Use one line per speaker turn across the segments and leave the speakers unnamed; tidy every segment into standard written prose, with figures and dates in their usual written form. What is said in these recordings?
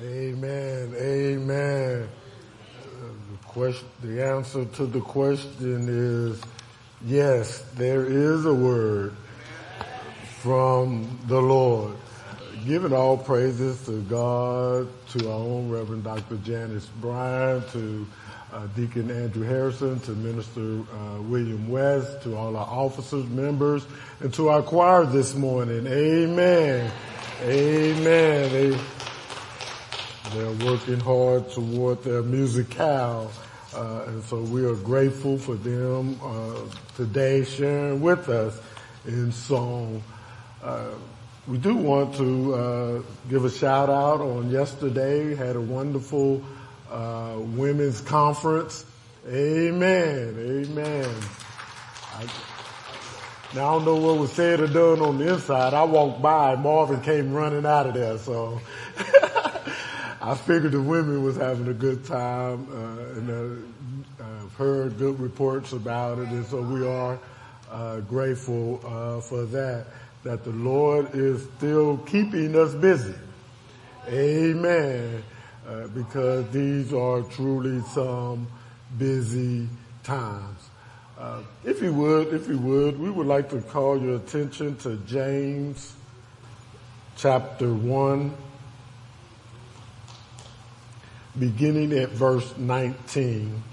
Amen. Amen. The answer to the question is yes, there is a word from the Lord. Giving all praises to God, to our own Reverend Dr. Janice Bryan, to Deacon Andrew Harrison, to Minister William West, to all our officers, members, and to our choir this morning. Amen. Amen. They're working hard toward their musicale, and so we are grateful for them today sharing with us in song. We do want to give a shout out on yesterday. We had a wonderful women's conference. Amen. Amen. Now I don't know what was said or done on the inside. I walked by, Marvin came running out of there, so I figured the women was having a good time, and I've heard good reports about it, and so we are grateful for that the Lord is still keeping us busy. Amen. Because these are truly some busy times. If you would, we would like to call your attention to James chapter 1, beginning at verse 19.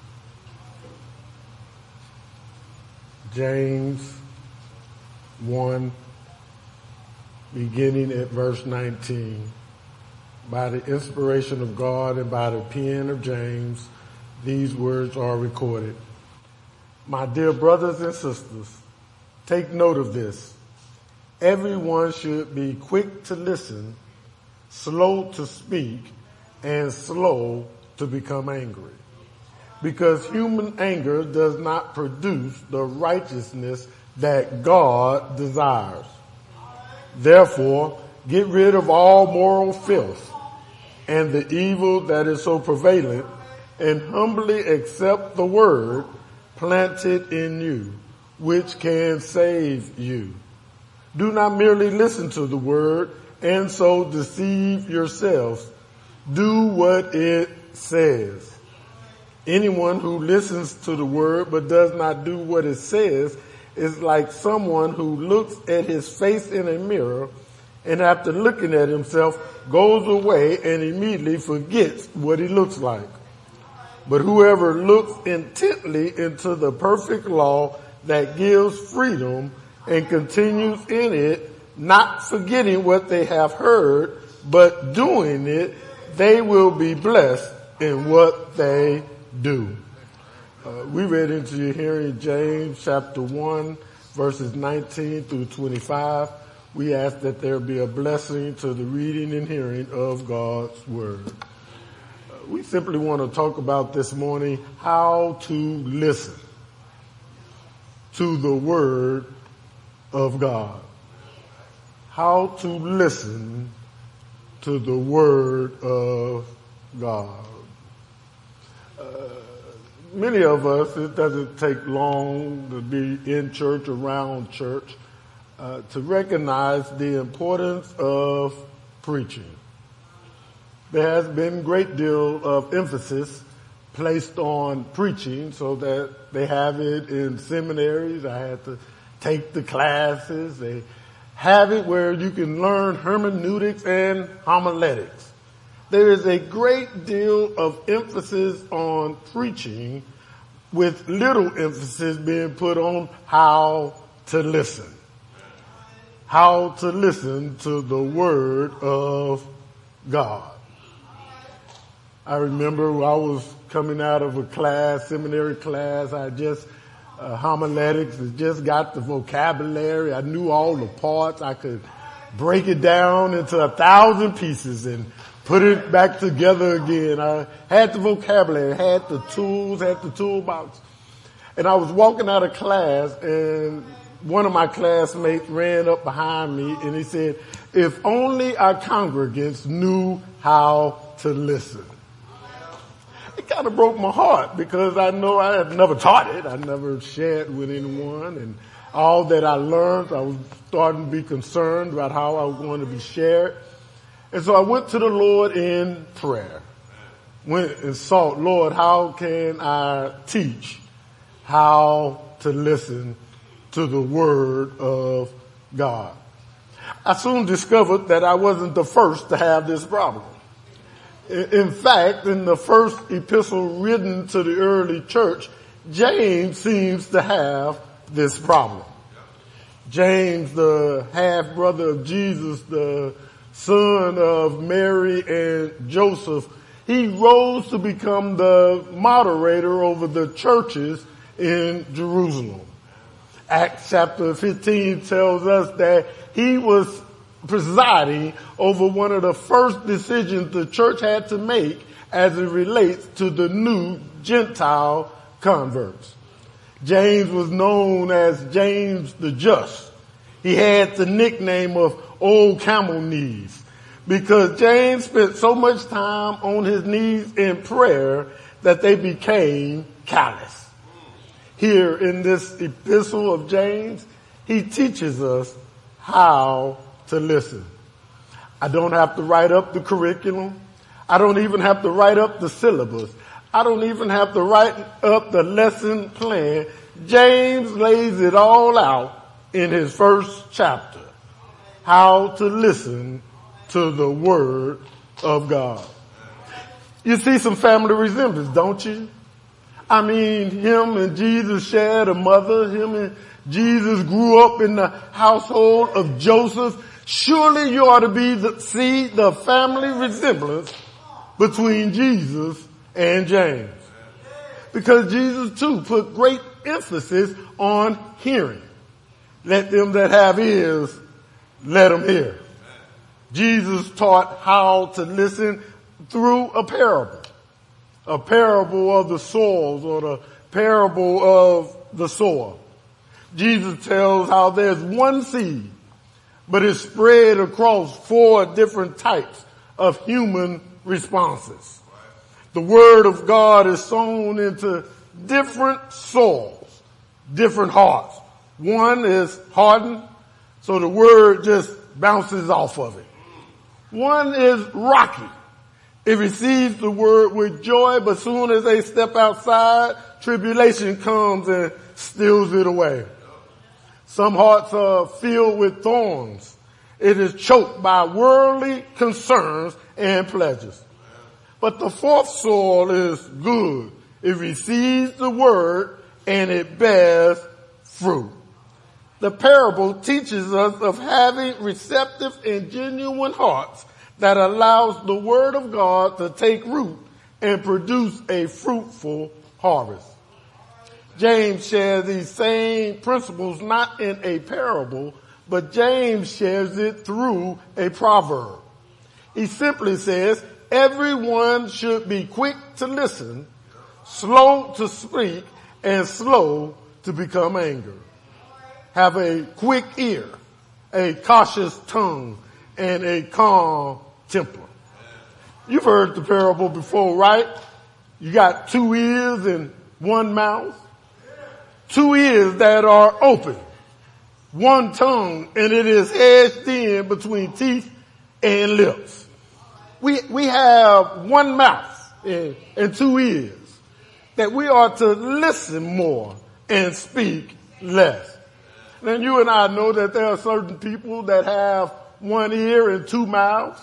James 1, beginning at verse 19. By the inspiration of God and by the pen of James, these words are recorded. My dear brothers and sisters, take note of this. Everyone should be quick to listen, slow to speak, and slow to become angry. Because human anger does not produce the righteousness that God desires. Therefore, get rid of all moral filth and the evil that is so prevalent, and humbly accept the word planted in you, which can save you. Do not merely listen to the word and so deceive yourselves. Do what it says. Anyone who listens to the word but does not do what it says is like someone who looks at his face in a mirror and after looking at himself goes away and immediately forgets what he looks like. But whoever looks intently into the perfect law that gives freedom and continues in it, not forgetting what they have heard, but doing it, they will be blessed in what they do. We read into your hearing James chapter 1, verses 19 through 25. We ask that there be a blessing to the reading and hearing of God's word. We simply want to talk about this morning how to listen to the word of God. How to listen to the word of God. Many of us, it doesn't take long to be in church, around church, to recognize the importance of preaching. There has been a great deal of emphasis placed on preaching so that they have it in seminaries. I had to take the classes. They have it where you can learn hermeneutics and homiletics. There is a great deal of emphasis on preaching with little emphasis being put on how to listen. How to listen to the word of God. I remember I was coming out of a class, seminary class. I just, homiletics, I just got the vocabulary. I knew all the parts. I could break it down into 1,000 pieces and put it back together again. I had the vocabulary, had the tools, had the toolbox. And I was walking out of class and one of my classmates ran up behind me and he said, if only our congregants knew how to listen. It kind of broke my heart because I know I had never taught it. I never shared with anyone, and all that I learned, I was starting to be concerned about how I was going to be shared. And so I went to the Lord in prayer. Went and sought, Lord, how can I teach how to listen to the word of God? I soon discovered that I wasn't the first to have this problem. In fact, in the first epistle written to the early church, James seems to have this problem. James, the half-brother of Jesus, the son of Mary and Joseph, he rose to become the moderator over the churches in Jerusalem. Acts chapter 15 tells us that he was presiding over one of the first decisions the church had to make as it relates to the new Gentile converts. James was known as James the Just. He had the nickname of Old Camel Knees because James spent so much time on his knees in prayer that they became callous. Here in this epistle of James, he teaches us how to listen. I don't have to write up the curriculum. I don't even have to write up the syllabus. I don't even have to write up the lesson plan. James lays it all out in his first chapter. How to listen to the word of God. You see some family resemblance, don't you? I mean, him and Jesus shared a mother. Him and Jesus grew up in the household of Joseph. Surely you ought to see the family resemblance between Jesus and James. Because Jesus too put great emphasis on hearing. Let them that have ears, let them hear. Jesus taught how to listen through a parable of the soils or the parable of the sower. Jesus tells how there's one seed, but it's spread across 4 different types of human responses. The word of God is sown into different soils, different hearts. One is hardened, so the word just bounces off of it. One is rocky. It receives the word with joy, but soon as they step outside, tribulation comes and steals it away. Some hearts are filled with thorns. It is choked by worldly concerns and pleasures. But the 4th soil is good. It receives the word and it bears fruit. The parable teaches us of having receptive and genuine hearts that allows the word of God to take root and produce a fruitful harvest. James shares these same principles not in a parable, but James shares it through a proverb. He simply says, everyone should be quick to listen, slow to speak, and slow to become angry. Have a quick ear, a cautious tongue, and a calm temper. You've heard the parable before, right? You got 2 ears and 1 mouth. 2 ears that are open. 1 tongue, and it is hedged in between teeth and lips. We have 1 mouth and 2 ears that we are to listen more and speak less. And you and I know that there are certain people that have 1 ear and 2 mouths.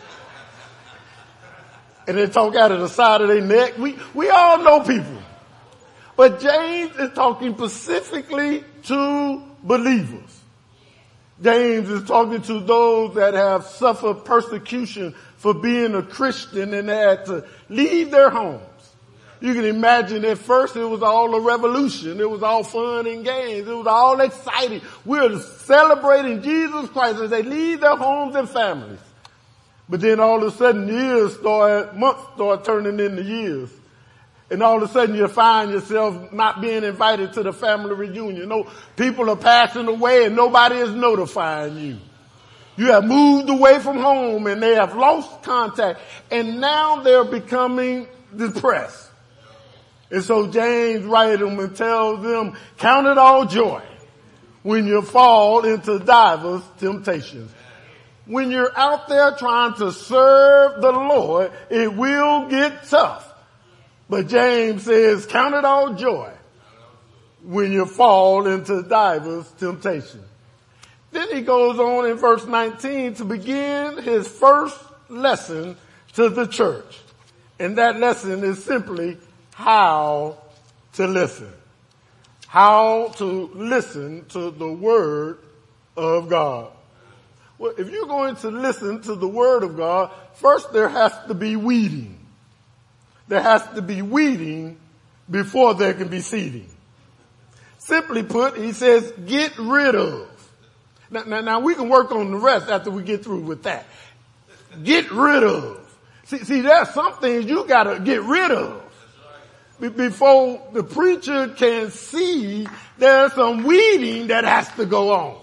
And they talk out of the side of their neck. We all know people. But James is talking specifically to believers. James is talking to those that have suffered persecution for being a Christian and they had to leave their homes. You can imagine at first it was all a revolution. It was all fun and games. It was all exciting. We're celebrating Jesus Christ as they leave their homes and families. But then all of a sudden months start turning into years. And all of a sudden you find yourself not being invited to the family reunion. No, people are passing away and nobody is notifying you. You have moved away from home and they have lost contact and now they're becoming depressed. And so James writes them and tells them, count it all joy when you fall into divers temptations. when you're out there trying to serve the Lord, it will get tough. But James says, count it all joy when you fall into divers temptation. Then he goes on in verse 19 to begin his first lesson to the church. And that lesson is simply how to listen. How to listen to the word of God. Well, if you're going to listen to the word of God, first there has to be weeding. There has to be weeding before there can be seeding. Simply put, he says, get rid of. Now we can work on the rest after we get through with that. Get rid of. See, there's some things you gotta get rid of. Before the preacher can see, there's some weeding that has to go on.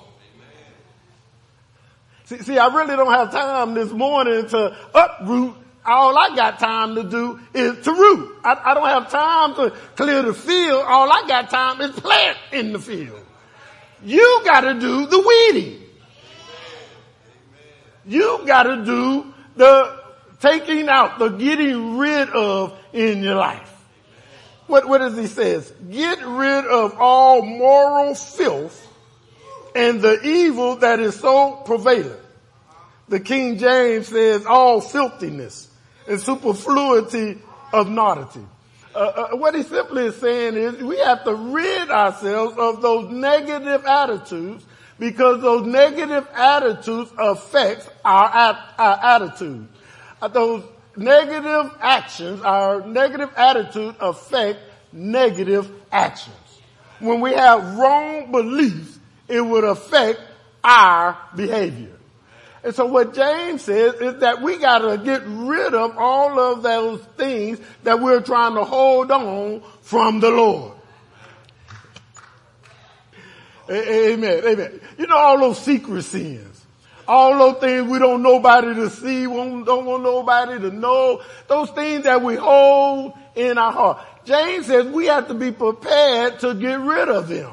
See, I really don't have time this morning to uproot. All I got time to do is to root. I don't have time to clear the field. All I got time is plant in the field. You gotta do the weeding. You gotta do the taking out, the getting rid of in your life. What does he says? Get rid of all moral filth and the evil that is so prevalent. The King James says all filthiness and superfluity of naughtity. What he simply is saying is we have to rid ourselves of those negative attitudes because those negative attitudes affect our attitude. Those negative actions, our negative attitude affect negative actions. When we have wrong beliefs, it would affect our behavior. And so what James says is that we gotta get rid of all of those things that we're trying to hold on from the Lord. Amen, amen. You know all those secret sins. All those things we don't want nobody to see, don't want nobody to know. Those things that we hold in our heart. James says we have to be prepared to get rid of them.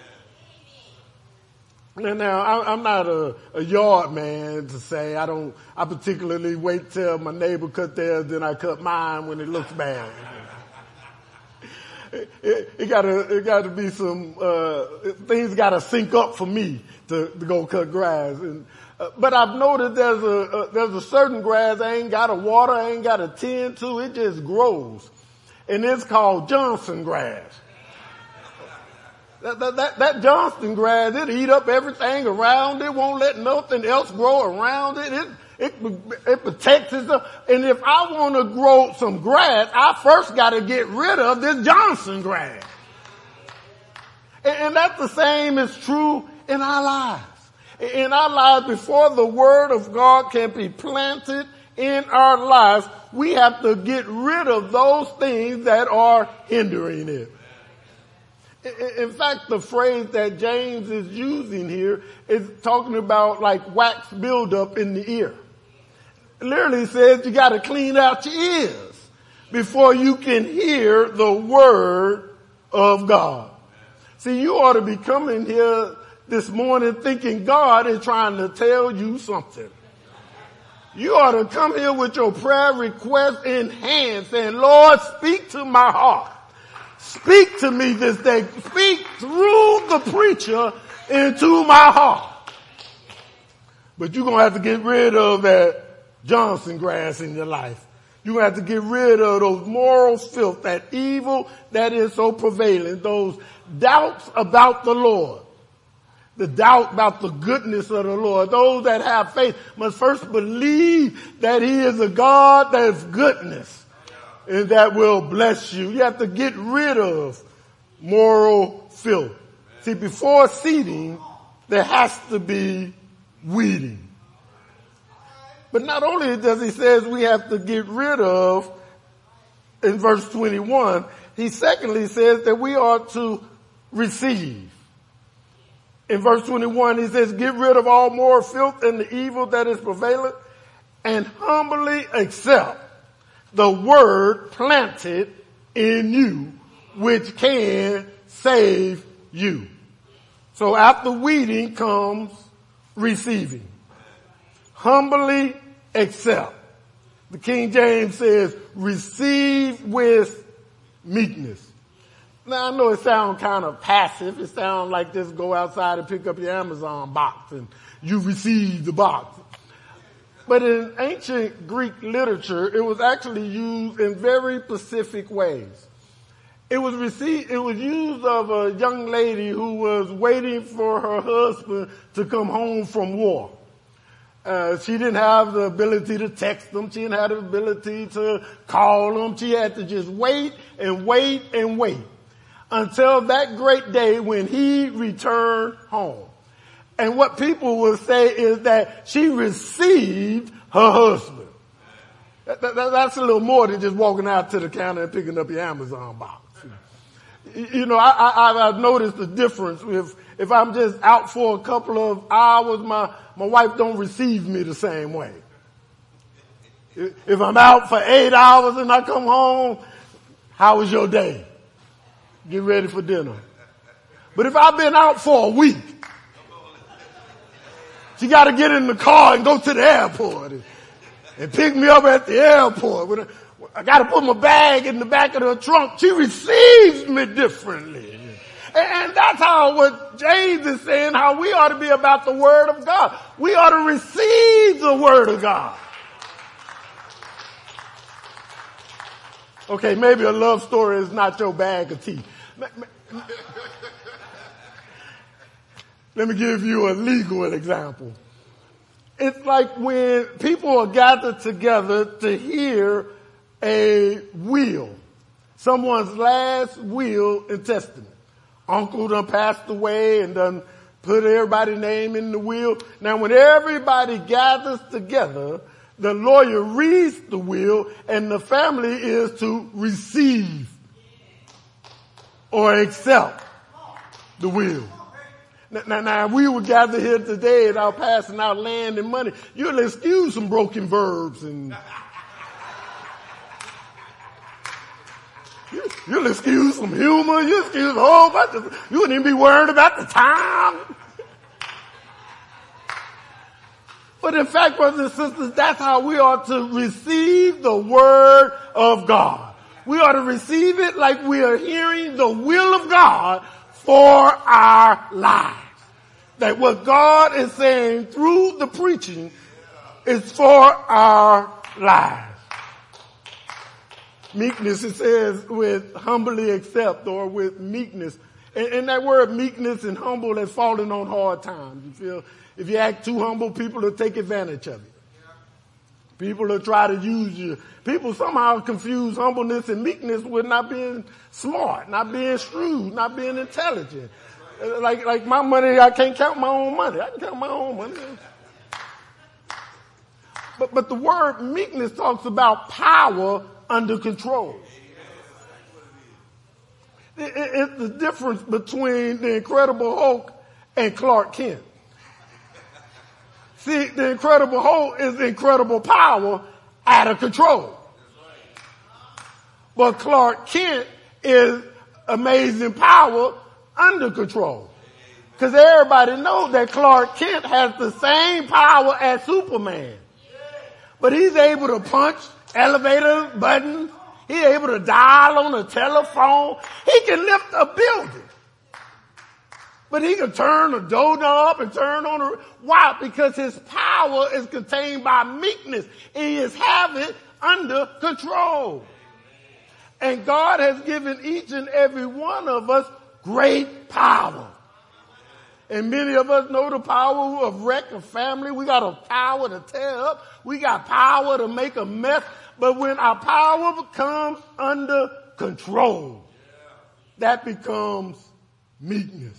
Now, I'm not a yard man to say I particularly wait till my neighbor cut theirs, then I cut mine when it looks bad. It gotta be some, things gotta sync up for me to go cut grass. But I've noticed there's a certain grass I ain't gotta water, I ain't gotta tend to, it just grows. And it's called Johnson grass. That Johnston grass, it eat up everything around it, won't let nothing else grow around it. It protects itself. And if I want to grow some grass, I first got to get rid of this Johnson grass. And that's the same is true in our lives. In our lives, before the word of God can be planted in our lives, we have to get rid of those things that are hindering it. In fact, the phrase that James is using here is talking about like wax buildup in the ear. It literally says you got to clean out your ears before you can hear the word of God. See, you ought to be coming here this morning thinking God is trying to tell you something. You ought to come here with your prayer request in hand saying, Lord, speak to my heart. Speak to me this day. Speak through the preacher into my heart. But you're going to have to get rid of that Johnson grass in your life. You're going to have to get rid of those moral filth, that evil that is so prevalent, those doubts about the Lord. The doubt about the goodness of the Lord. Those that have faith must first believe that he is a God that is goodness. And that will bless you. You have to get rid of moral filth. See, before seeding, there has to be weeding. But not only does he says we have to get rid of, in verse 21, he secondly says that we are to receive. In verse 21, he says, get rid of all moral filth and the evil that is prevalent and humbly accept the word planted in you, which can save you. So after weeding comes receiving. humbly accept. The King James says, receive with meekness. Now, I know it sounds kind of passive. It sounds like just go outside and pick up your Amazon box and you receive the box. But in ancient Greek literature, it was actually used in very specific ways. It was used of a young lady who was waiting for her husband to come home from war. She didn't have the ability to text them. She didn't have the ability to call them. She had to just wait and wait and wait until that great day when he returned home. And what people will say is that she received her husband. That's a little more than just walking out to the counter and picking up your Amazon box. You know, I've noticed the difference. If I'm just out for a couple of hours, my wife don't receive me the same way. If I'm out for 8 hours and I come home, how was your day? Get ready for dinner. But if I've been out for a week, she got to get in the car and go to the airport and pick me up at the airport. I got to put my bag in the back of the trunk. She receives me differently. And that's how what James is saying, how we ought to be about the Word of God. We ought to receive the Word of God. Okay, maybe a love story is not your bag of tea. Let me give you a legal example. It's like when people are gathered together to hear a will, someone's last will and testament. Uncle done passed away and done put everybody's name in the will. Now when everybody gathers together, the lawyer reads the will and the family is to receive or accept the will. Now, we would gather here today and I'm passing out land and money. You'll excuse some broken verbs and you'll excuse some humor. You'll excuse a whole bunch of, you wouldn't even be worried about the time. But in fact, brothers and sisters, that's how we ought to receive the Word of God. We ought to receive it like we are hearing the will of God for our lives. That what God is saying through the preaching is for our lives. Meekness, it says, with humbly accept or with meekness. And that word meekness and humble has fallen on hard times. You feel, if you act too humble, people will take advantage of you. People will try to use you. People somehow confuse humbleness and meekness with not being smart, not being shrewd, not being intelligent. Like my money, I can't count my own money. I can count my own money. But the word meekness talks about power under control. It's the difference between the Incredible Hulk and Clark Kent. See, the Incredible Hulk is incredible power out of control. But Clark Kent is amazing power under control. Because everybody knows that Clark Kent has the same power as Superman. But he's able to punch elevator buttons. He's able to dial on a telephone. He can lift a building. But he can turn a doorknob and turn on a... Why? Because his power is contained by meekness. He is having under control. And God has given each and every one of us great power. And many of us know the power of wreck a family. We got a power to tear up. We got power to make a mess. But when our power comes under control, that becomes meekness.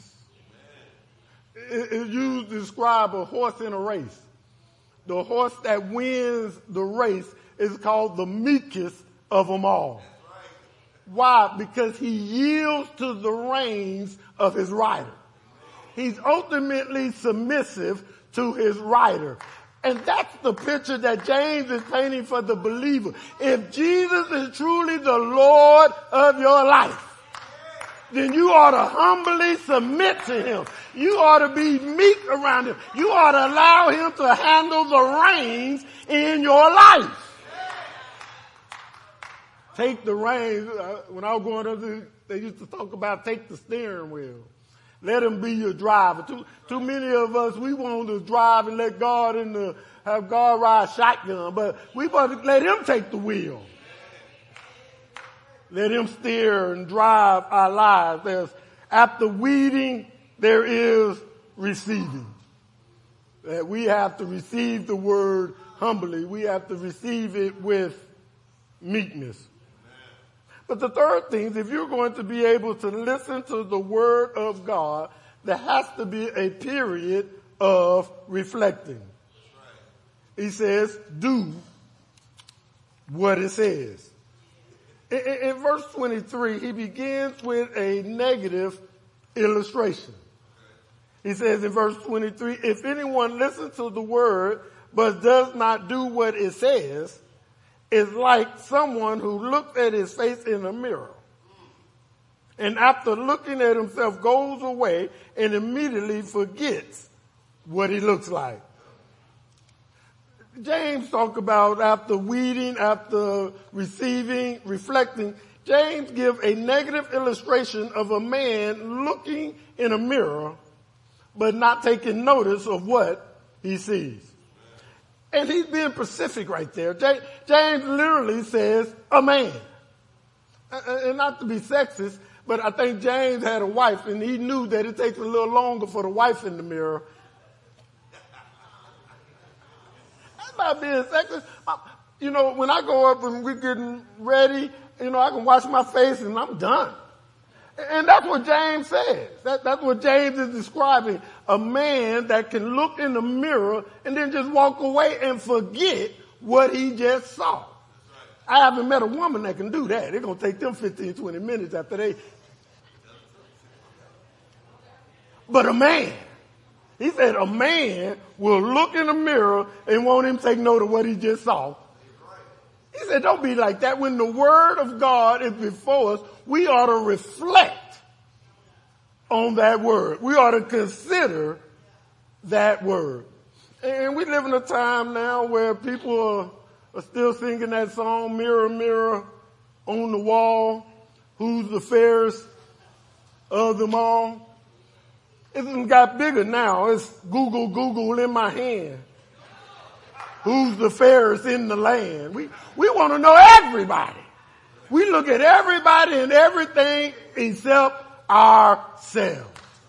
It's used to describe a horse in a race. The horse that wins the race is called the meekest of them all. Why? Because he yields to the reins of his rider. He's ultimately submissive to his rider. And that's the picture that James is painting for the believer. If Jesus is truly the Lord of your life, then you ought to humbly submit to him. You ought to be meek around him. You ought to allow him to handle the reins in your life. Take the reins. When I was growing up, they used to talk about take the steering wheel. Let him be your driver. Too many of us, we want to drive and let God have God ride shotgun, but we want to let him take the wheel. Let him steer and drive our lives. After weeding, there is receiving. That we have to receive the word humbly. We have to receive it with meekness. But the third thing is, if you're going to be able to listen to the word of God, there has to be a period of reflecting. He says, do what it says. In verse 23, he begins with a negative illustration. He says in verse 23, if anyone listens to the word but does not do what it says, is like someone who looks at his face in a mirror and after looking at himself goes away and immediately forgets what he looks like. James talk about after weeding, after receiving, reflecting. James give a negative illustration of a man looking in a mirror but not taking notice of what he sees. And he's being specific right there. James literally says a man. And not to be sexist, but I think James had a wife and he knew that it takes a little longer for the wife in the mirror. That's not being sexist. You know, when I go up and we're getting ready, you know, I can wash my face and I'm done. And that's what James says. That's what James is describing. A man that can look in the mirror and then just walk away and forget what he just saw. I haven't met a woman that can do that. It's going to take them 15, 20 minutes after they. But a man, he said a man will look in the mirror and won't even take note of what he just saw. He said, don't be like that. When the word of God is before us, we ought to reflect on that word. We ought to consider that word. And we live in a time now where people are still singing that song, Mirror, Mirror on the Wall, who's the fairest of them all? It's got bigger now. It's Google, Google in my hand. Who's the fairest in the land? We want to know everybody. We look at everybody and everything except ourselves.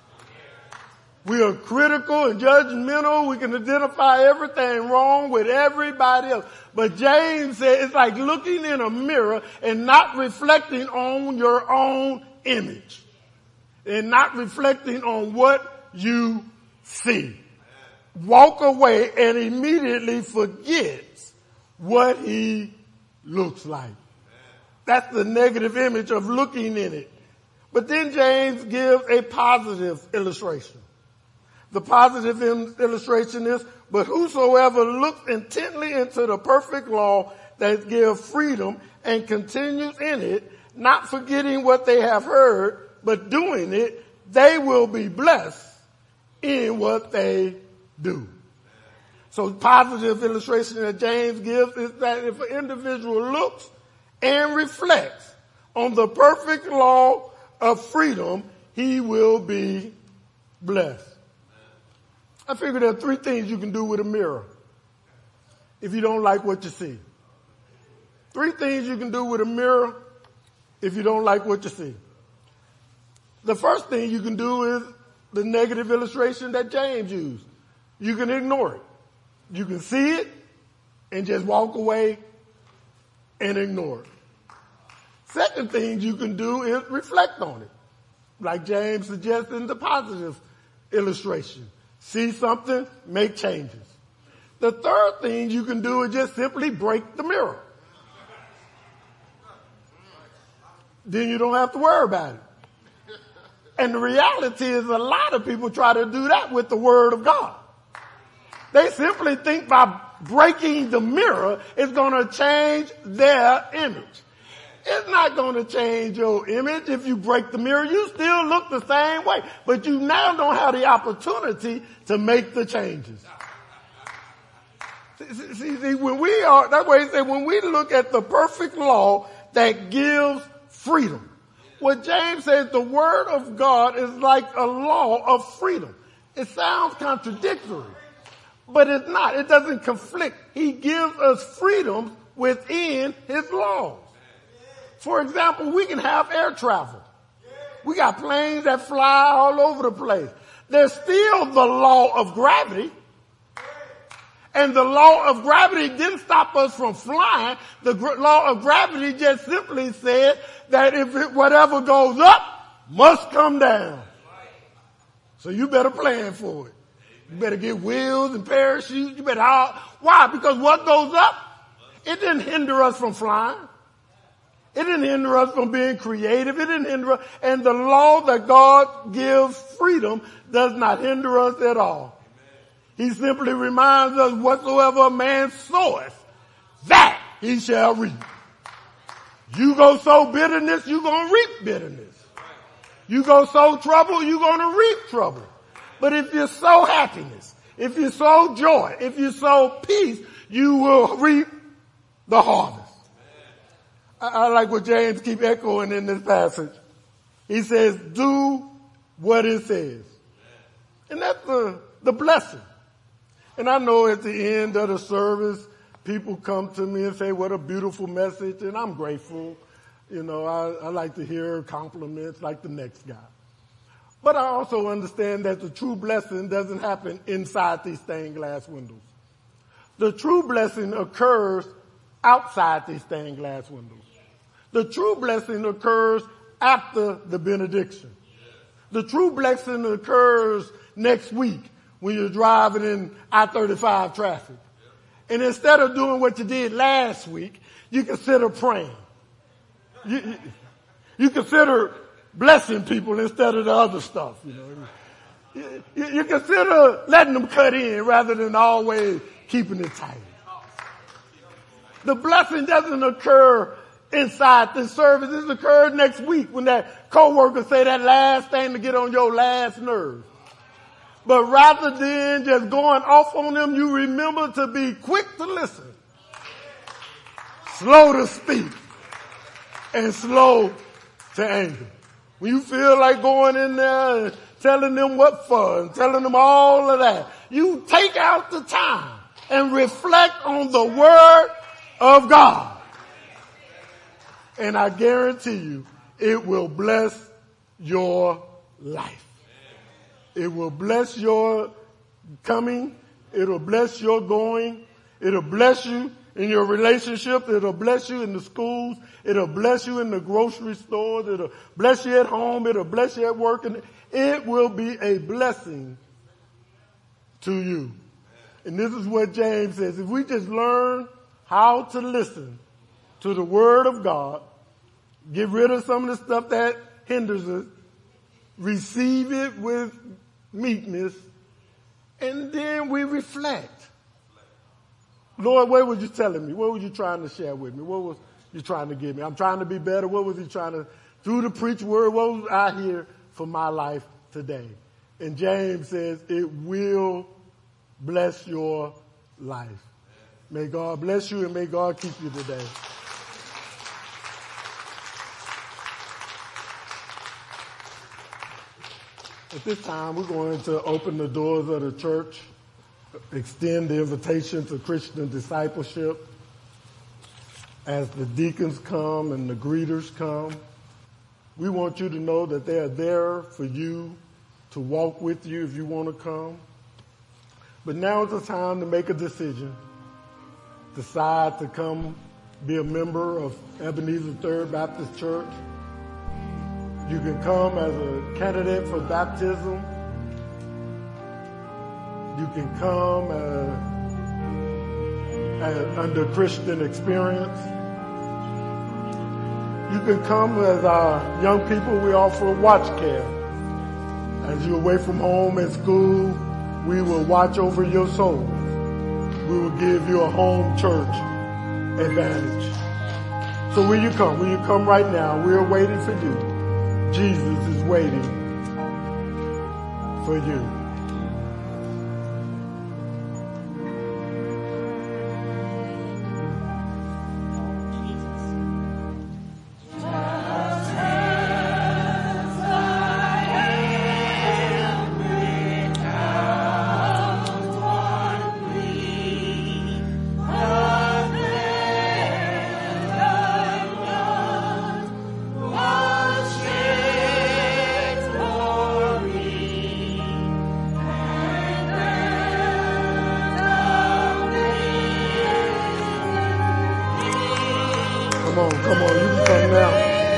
We are critical and judgmental. We can identify everything wrong with everybody else. But James said it's like looking in a mirror and not reflecting on your own image. And not reflecting on what you see. Walk away and immediately forgets what he looks like. That's the negative image of looking in it. But then James gives a positive illustration. The positive illustration is, but whosoever looks intently into the perfect law that gives freedom and continues in it, not forgetting what they have heard, but doing it, they will be blessed in what they do. So positive illustration that James gives is that if an individual looks and reflects on the perfect law of freedom, he will be blessed. I figure there are three things you can do with a mirror if you don't like what you see. Three things you can do with a mirror if you don't like what you see. The first thing you can do is the negative illustration that James used. You can ignore it. You can see it and just walk away and ignore it. Second thing you can do is reflect on it. Like James suggested in the positive illustration. See something, make changes. The third thing you can do is just simply break the mirror. Then you don't have to worry about it. And the reality is a lot of people try to do that with the word of God. They simply think by breaking the mirror is going to change their image. It's not going to change your image. If you break the mirror, you still look the same way. But you now don't have the opportunity to make the changes. See, when we are, that's why he said, when we look at the perfect law that gives freedom. What James says, the word of God is like a law of freedom. It sounds contradictory, but it's not. It doesn't conflict. He gives us freedom within his laws. For example, we can have air travel. We got planes that fly all over the place. There's still the law of gravity. And the law of gravity didn't stop us from flying. The law of gravity just simply said that whatever goes up must come down. So you better plan for it. You better get wheels and parachutes. You better, why? Because what goes up, it didn't hinder us from flying. It didn't hinder us from being creative. It didn't hinder us. And the law that God gives freedom does not hinder us at all. He simply reminds us, whatsoever a man soweth, that he shall reap. You go sow bitterness, you're going to reap bitterness. You go sow trouble, you're going to reap trouble. But if you sow happiness, if you sow joy, if you sow peace, you will reap the harvest. I like what James keeps echoing in this passage. He says, do what it says. And that's the blessing. And I know at the end of the service, people come to me and say, what a beautiful message. And I'm grateful. You know, I like to hear compliments like the next guy. But I also understand that the true blessing doesn't happen inside these stained glass windows. The true blessing occurs outside these stained glass windows. The true blessing occurs after the benediction. The true blessing occurs next week when you're driving in I-35 traffic. And instead of doing what you did last week, you consider praying. You consider blessing people instead of the other stuff. You consider letting them cut in rather than always keeping it tight. The blessing doesn't occur inside the service. This occurs next week when that coworker say that last thing to get on your last nerve. But rather than just going off on them, you remember to be quick to listen, slow to speak, and slow to anger. When you feel like going in there and telling them what for, and telling them all of that, you take out the time and reflect on the word of God. And I guarantee you, it will bless your life. It will bless your coming. It'll bless your going. It'll bless you in your relationships. It'll bless you in the schools. It'll bless you in the grocery stores. It'll bless you at home. It'll bless you at work. And it will be a blessing to you. And this is what James says. If we just learn how to listen to the word of God, get rid of some of the stuff that hinders us, receive it with meekness, and then we reflect. Lord, what were you telling me? What were you trying to share with me? What was you trying to give me? I'm trying to be better. What was he trying to, through the preach word, what was I here for my life today? And James says, it will bless your life. May God bless you and may God keep you today. At this time, we're going to open the doors of the church, extend the invitation to Christian discipleship. As the deacons come and the greeters come, we want you to know that they are there for you, to walk with you if you want to come. But now is the time to make a decision. Decide to come be a member of Ebenezer Third Baptist Church. You can come as a candidate for baptism. You can come under Christian experience. You can come as our young people. We offer watch care. As you're away from home and school, we will watch over your souls. We will give you a home church advantage. So will you come? Will you come right now? We're waiting for you. Jesus is waiting for you. Come on, you can come now.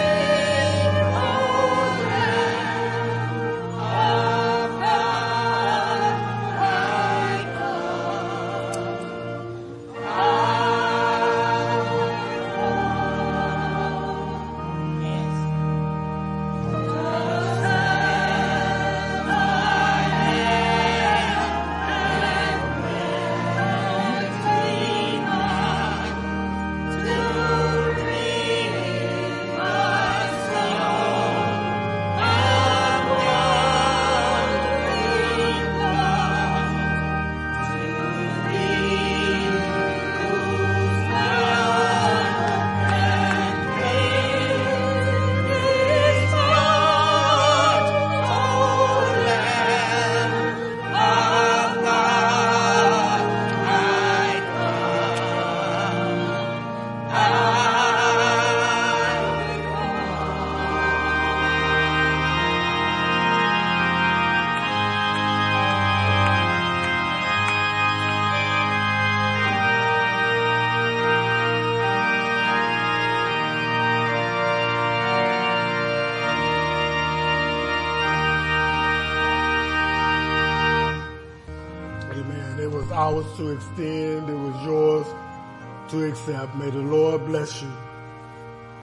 It was ours to extend. It was yours to accept. May the Lord bless you.